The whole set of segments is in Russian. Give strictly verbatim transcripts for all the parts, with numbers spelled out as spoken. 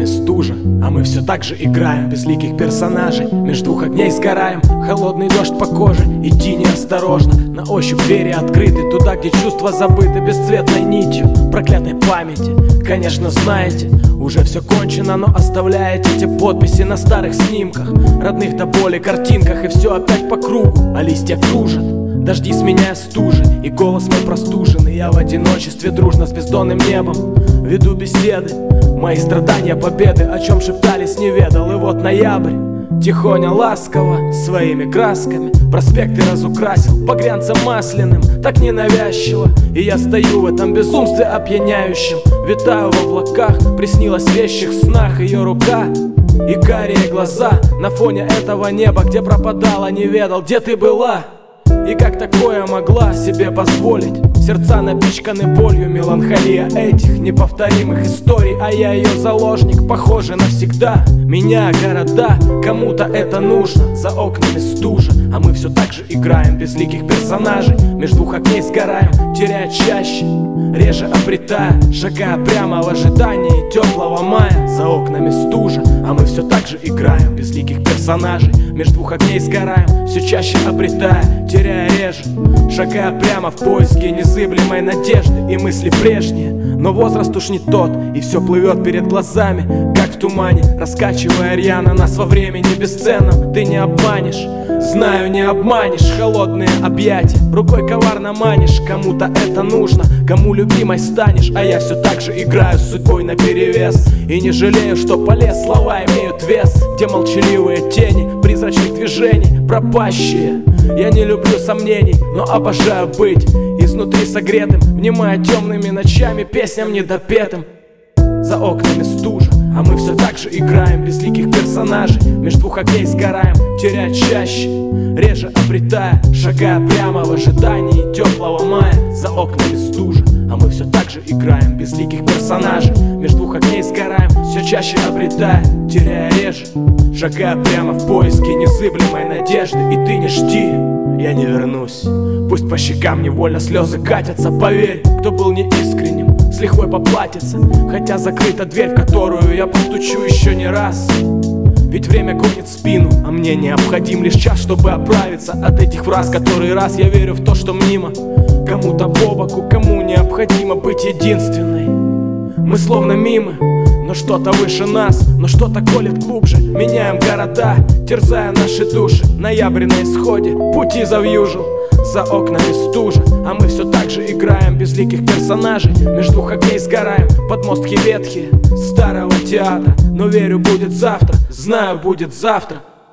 стужа, а мы все так же играем безликих персонажей. Между двух огней сгораем, холодный дождь по коже. Идти неосторожно, на ощупь двери открыты, туда, где чувства забыты бесцветной нитью проклятой памяти. Конечно, знаете, уже все кончено, но оставляете те подписи на старых снимках, родных до боли картинках. И все опять по кругу, а листья кружат, дожди сменяя стужи, и голос мой простуженный. Я в одиночестве дружно с бездонным небом веду беседы, мои страдания победы, о чем шептались не ведал. И вот ноябрь тихоня ласково своими красками проспекты разукрасил багрянцем масляным, так ненавязчиво. И я стою в этом безумстве опьяняющем, витаю в облаках, приснилась в вещих снах ее рука и карие глаза на фоне этого неба, где пропадала, не ведал, где ты была. И как такое могла себе позволить? Сердца напичканы болью, меланхолия этих неповторимых историй. А я ее заложник, похоже, навсегда. Меня города, кому-то это нужно. За окнами стужа, а мы все так же играем безликих персонажей. Между двух огней сгораем, теряя чаще, реже обретая, шагая прямо в ожидании теплого мая. За окнами стужа, а мы все так же играем безликих персонажей. Между двух огней сгораем, все чаще обретая, теряя реже, шагая прямо в поиске незыблемой надежды. И мысли прежние, но возраст уж не тот, и все плывет перед глазами, как в тумане, раскачивая рьяно нас во времени бесценном. Ты не обманешь, знаю, не обманешь. Холодные объятия, рукой коварно манишь. Кому-то это нужно, кому любимой станешь. А я все так же играю с судьбой наперевес, и не жалею, что полез, слова имеют вес. Где молчаливые тени призрачных движений, пропащие. Я не люблю сомнений, но обожаю быть изнутри согретым, внимая темными ночами песням недопетым. За окнами стужа, а мы все так же играем безликих персонажей. Между двух огней сгораем, теряя чаще, реже обретая, шагая прямо в ожидании теплого мая. За окнами стужа, а мы все так же играем безликих персонажей. Между двух огней сгораем, все чаще обретая, теряя реже, шагая прямо в поиске незыблемой надежды. И ты не жди, я не вернусь. Пусть по щекам невольно слезы катятся, поверь, кто был неискренним, с лихвой поплатится. Хотя закрыта дверь, в которую я постучу еще не раз. Ведь время гонит спину, а мне необходим лишь час, чтобы оправиться от этих фраз. Который раз я верю в то, что мимо, кому-то по боку, кому необходимо быть единственной. Мы словно мимы, но что-то выше нас, но что-то колет глубже. Меняем города, терзая наши души. Ноябрь на исходе, пути завьюжил. За окнами стужа, а мы все так же играем безликих персонажей. Между двух огней сгораем, подмостки ветхие старого театра. Но верю, будет завтра, знаю, будет завтра.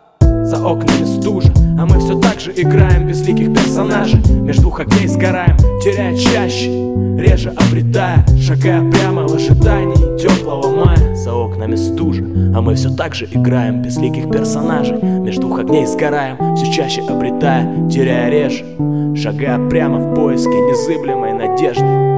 За окнами стужа, а мы все так же играем безликих персонажей. Между двух огней сгораем, теряя чаще, реже обретая, шагая прямо в ожидании теплого мая. За окнами стужа, а мы все так же играем безликих персонажей. Между двух огней сгораем, все чаще обретая, теряя реже, шагая прямо в поиске незыблемой надежды.